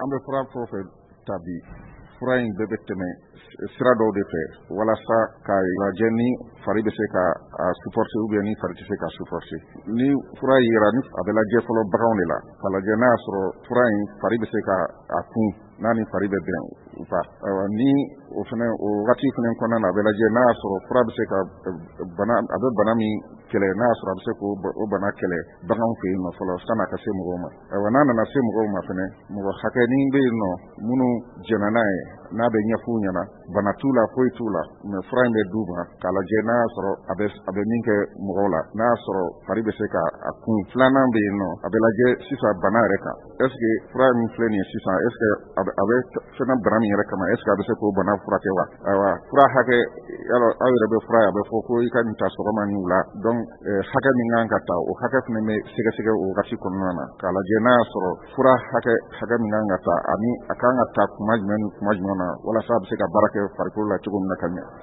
an bɛ fura fɛn o fɛn ta bi fura in bɛɛ bɛ tɛmɛ sira dɔw de fɛ walasa ka lajɛ ni fari bɛ se ka supporter ou bien ni fari tɛ se ka supporter. Ni fura yera ni a bɛ lajɛ fɔlɔ baganw de la ka lajɛ n'a y'a sɔrɔ fura in fari bɛ se ka a kun n'a ni fari bɛ bɛn u ka ni o fana o wagati fana kɔnɔna na a bɛ lajɛ n'a y'a sɔrɔ fura bɛ se ka a bɛ bana min kɛlɛ n'a y'a sɔrɔ a bɛ se k'o bana kɛlɛ baganw fɛ yen nɔ fɔlɔ san'a ka se mɔgɔw ma. N'a nana se mɔgɔw ma fana mɔgɔ hakɛnin bɛ yen nɔ minnu jɛnna n'a ye n'a bɛ ɲɛf'u ɲɛna bana t'u la foyi t'u la mais fura in bɛ d'u ma k'a lajɛ n'a y'a sɔrɔ a bɛ min kɛ mɔgɔw la n'a y'a sɔrɔ fari bɛ se ka a kun. Filanan bɛ yen nɔ a bɛ lajɛ sisan bana yɛrɛ kan est ce que fura min filɛ nin ye sisan est ce que a bɛ fɛnɛ bana min yɛrɛ kama est ce que a bɛ se k'o bana furakɛ wa. Ayiwa fura hakɛ yalɔ aw yɛrɛ bɛ fura ye a bɛ fɔ ko i ka nin ta sɔgɔma ni wula donc hakɛ min kan ka ta o hakɛ fana bɛ sɛgɛsɛgɛ o wagati kɔnɔna na k'a lajɛ n'a y'a sɔrɔ fura hakɛ min kan ka ta ani a kan ka ta kuma jumɛn ni kuma jumɛn na walasa a bɛ se ka baara kɛ farikolo la cogo min na ka ɲɛ.